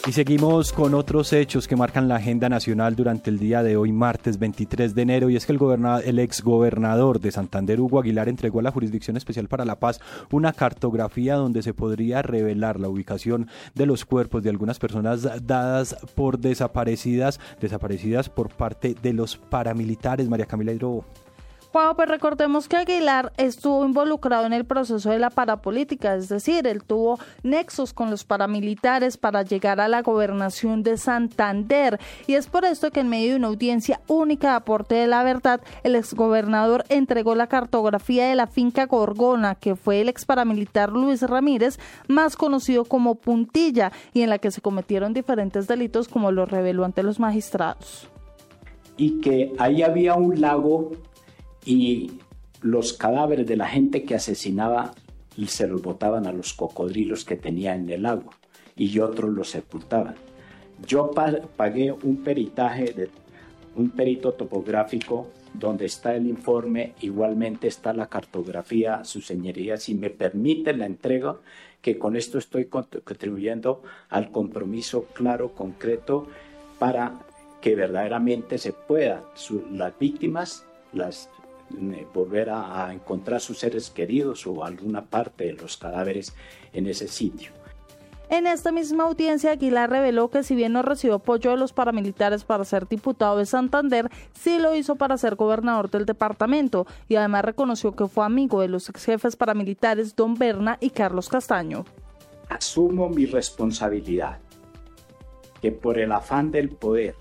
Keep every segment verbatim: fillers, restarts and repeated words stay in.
Y seguimos con otros hechos que marcan la agenda nacional durante el día de hoy, martes veintitrés de enero, y es que el, goberna- el exgobernador de Santander, Hugo Aguilar, entregó a la Jurisdicción Especial para la Paz una cartografía donde se podría revelar la ubicación de los cuerpos de algunas personas dadas por desaparecidas, desaparecidas por parte de los paramilitares. María Camila Hidrobo. Juan, pues recordemos que Aguilar estuvo involucrado en el proceso de la parapolítica, es decir, él tuvo nexos con los paramilitares para llegar a la gobernación de Santander, y es por esto que en medio de una audiencia única de aporte de la verdad, el exgobernador entregó la cartografía de la finca Gorgona, que fue el ex paramilitar Luis Ramírez, más conocido como Puntilla, y en la que se cometieron diferentes delitos, como lo reveló ante los magistrados. Y que ahí había un lago y los cadáveres de la gente que asesinaba se los botaban a los cocodrilos que tenía en el lago y otros los sepultaban. Yo pagué un peritaje, de, un perito topográfico donde está el informe, igualmente está la cartografía, su señoría, si me permite la entrega, que con esto estoy contribuyendo al compromiso claro, concreto, para que verdaderamente se pueda, su, las víctimas, las volver a, a encontrar sus seres queridos o alguna parte de los cadáveres en ese sitio. En esta misma audiencia, Aguilar reveló que si bien no recibió apoyo de los paramilitares para ser diputado de Santander, sí lo hizo para ser gobernador del departamento, y además reconoció que fue amigo de los ex jefes paramilitares Don Berna y Carlos Castaño. Asumo mi responsabilidad, que por el afán del poder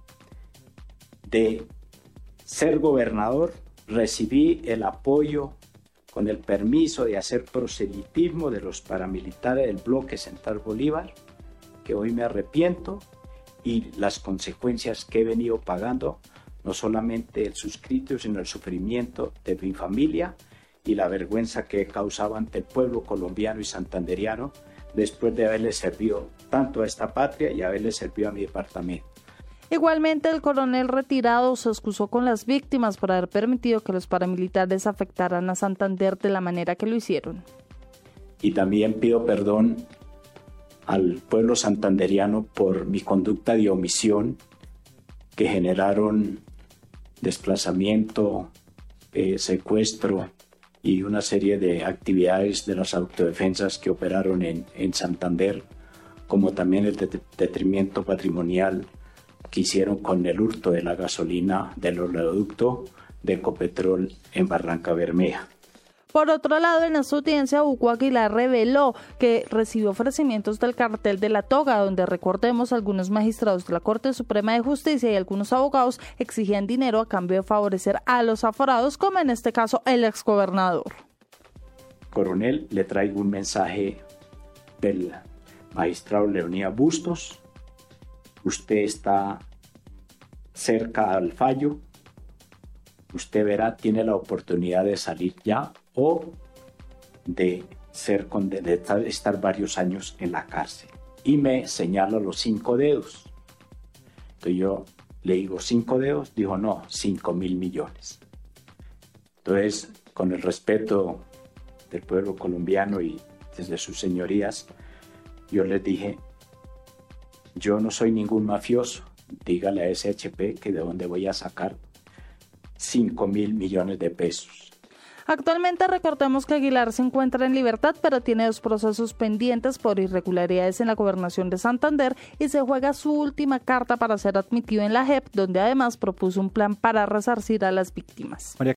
de ser gobernador, recibí el apoyo con el permiso de hacer proselitismo de los paramilitares del bloque Central Bolívar, que hoy me arrepiento, y las consecuencias que he venido pagando, no solamente el suscrito, sino el sufrimiento de mi familia y la vergüenza que he causado ante el pueblo colombiano y santanderiano después de haberle servido tanto a esta patria y haberle servido a mi departamento. Igualmente, el coronel retirado se excusó con las víctimas por haber permitido que los paramilitares afectaran a Santander de la manera que lo hicieron. Y también pido perdón al pueblo santanderiano por mi conducta de omisión, que generaron desplazamiento, eh, secuestro y una serie de actividades de las autodefensas que operaron en, en Santander, como también el det- detrimento patrimonial que hicieron con el hurto de la gasolina del oleoducto de Ecopetrol en Barranca Bermeja. Por otro lado, en esta audiencia, Hugo Aguilar reveló que recibió ofrecimientos del cartel de La Toga, donde, recordemos, algunos magistrados de la Corte Suprema de Justicia y algunos abogados exigían dinero a cambio de favorecer a los aforados, como en este caso el exgobernador. Coronel, le traigo un mensaje del magistrado Leonidas Bustos. Usted está cerca al fallo, usted verá, tiene la oportunidad de salir ya o de, ser de estar varios años en la cárcel. Y me señala los cinco dedos. Entonces yo le digo, ¿cinco dedos? Dijo, no, cinco mil millones. Entonces, con el respeto del pueblo colombiano y desde sus señorías, yo les dije, yo no soy ningún mafioso, dígale a S H P que de dónde voy a sacar cinco mil millones de pesos. Actualmente, recordemos que Aguilar se encuentra en libertad, pero tiene dos procesos pendientes por irregularidades en la gobernación de Santander y se juega su última carta para ser admitido en la J E P, donde además propuso un plan para resarcir a las víctimas. María